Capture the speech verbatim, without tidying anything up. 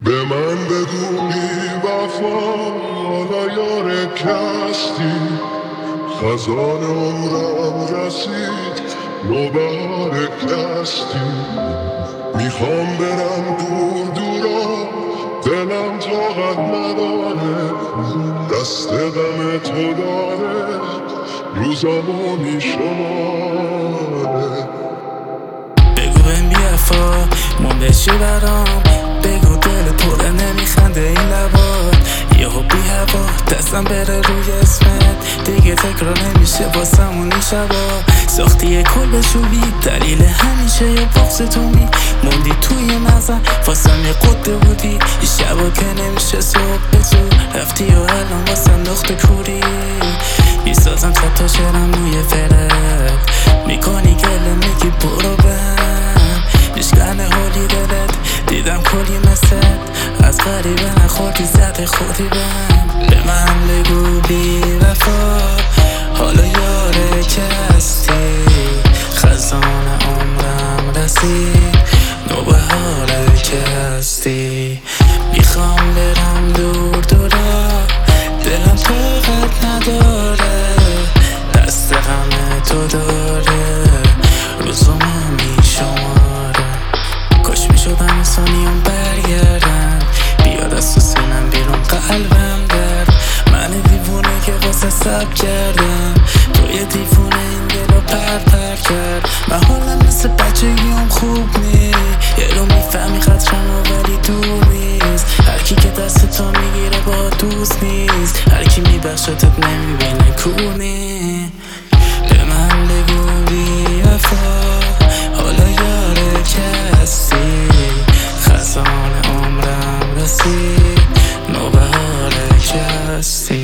به من بگو بی وفا حالا یار کستی، خزان عمرم رسید نوبهار کستی. میخوام برم دور دورا دلم طاقت نداره، دست غم تو داره روزامو میشماره. بگو بهم بی وفا مونده چی برام، بگو دل پره نمیخنده این لبات. یهو بی هوا دستم بره روی اسمت، دیگه تکرار نمیشه واسمون این شبا. ساختی یه کل بشوبی دلیل همیشه یه بغض تو می موندی توی مغزم، واسم یه قده بودی این شبا که نمیشه صبح به تو رفتی و الان واسم نقطه کوری. میسازم صد تا شعرم روی فرد، میکنی گله میگی برو بهم، میشکنه حالی دلت دیدم کلی مثل از غریبه نخوردی زده خودی بهم. به من بگو بی وفا حالا یاره که هستی، خزان عمرم رسید نوبهاره که هستی. میخوام برم دور دورا دلم طاقت نداره، دست غم تو داره روزامو میشماره. کاش میشدم انسانیام برگردن، بیاد از تو سینم بیرون قلبم درد. من دیوونه که واسه سب کردم، تو یه دیوونه این دلو پر پر کرد. من حالم مثل بچگیام خوب نی، یه رو میفهمی خطرمو ولی دور نیست. هرکی که دست تو میگیره با دوست نیست، هرکی میبخشتت نمیبینه کونی. به من بگو بی وفا حالا یاره که هستی، خزان عمرم رسید نوبهاره که هستی.